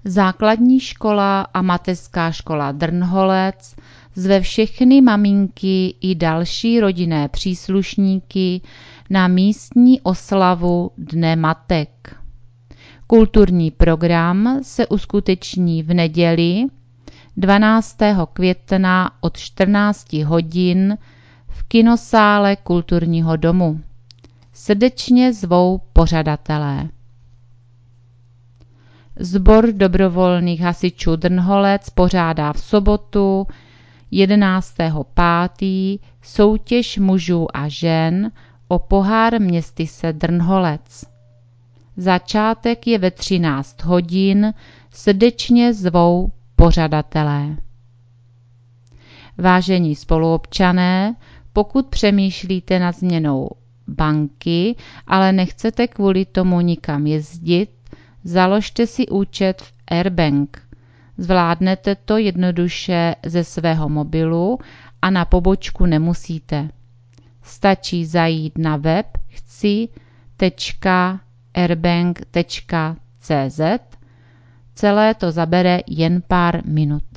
Základní škola a mateřská škola Drnholec zve všechny maminky i další rodinné příslušníky na místní oslavu Dne matek. Kulturní program se uskuteční v neděli 12. května od 14 hodin v kinosále Kulturního domu. Srdečně zvou pořadatelé. Sbor dobrovolných hasičů Drnholec pořádá v sobotu 11. 5. soutěž mužů a žen o pohár městyse Drnholec. Začátek je ve 13 hodin, srdečně zvou pořadatelé. Vážení spoluobčané, pokud přemýšlíte nad změnou banky, ale nechcete kvůli tomu nikam jezdit, založte si účet v Airbank. Zvládnete to jednoduše ze svého mobilu a na pobočku nemusíte. Stačí zajít na web chci.airbank.cz. Celé to zabere jen pár minut.